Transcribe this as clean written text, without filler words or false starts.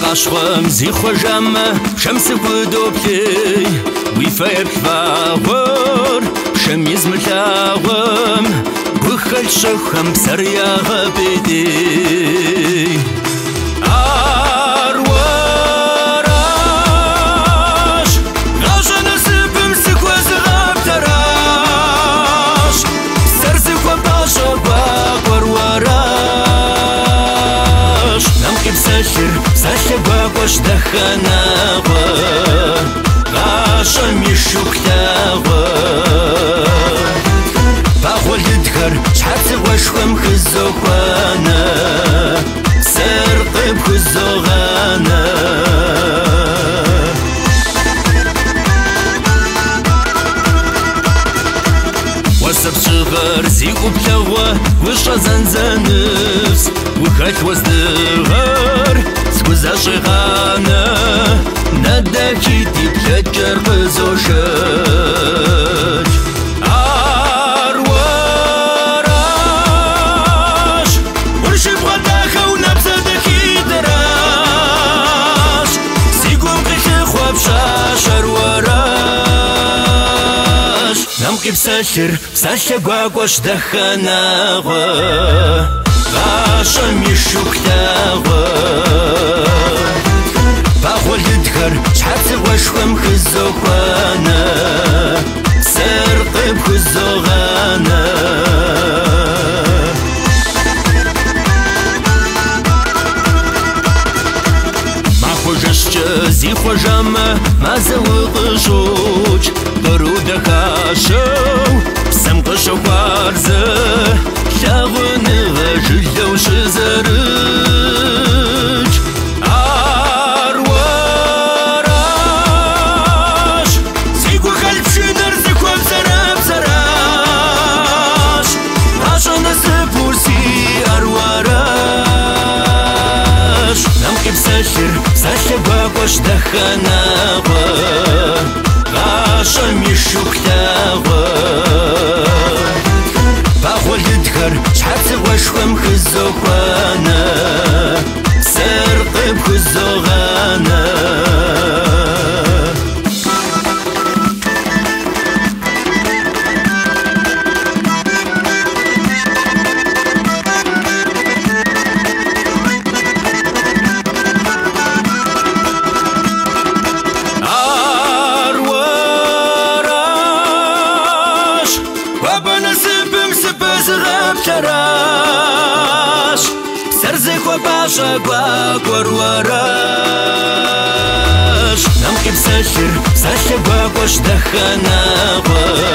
عشقم زي خجم شمس ودوبكي ويفير كفاور شميز ملاغم بخل شخم سريا غبيدي ساشا باقوش دخناغا غاشا ميشوكتاغا باقول ددكر شحات وشوم خزوخانا سرقب خزوغانا وسب صغر زيقو بلغوا وشا زنزانفس وخات وزدغر سكوزا شغانا نداكي تبلجر بزوشاج عرواراش ورشي بغداخا ونبزدكي دراش سيقوم قيخي خواب شاشر وراش نمقي بساشر بساشا قواقوش دخناغا غاشا ميشوكتاغا باقول ددكر شحات وشوم خزوخانا سرقب خزوغانا ما خوجشت زي خوجم ما زوغشوج قرودة خاشو سمقشو خارزه شاغن غجلو شزرج عرواراش سيقو خلف شنر زكو بزراب زراش عشان نسبوسي عرواراش نمقي بساشر ساشا باقوش دخناغا غاشا ميشوكتاغا باقول ددكر شحات وشوم خزوخانا سرقب خزوغانا عرواراش وابنا سبم سبز غاب شراش سرزك وباشا قواقور وراش نمقي بساشر ساشا قواقوش دخناغا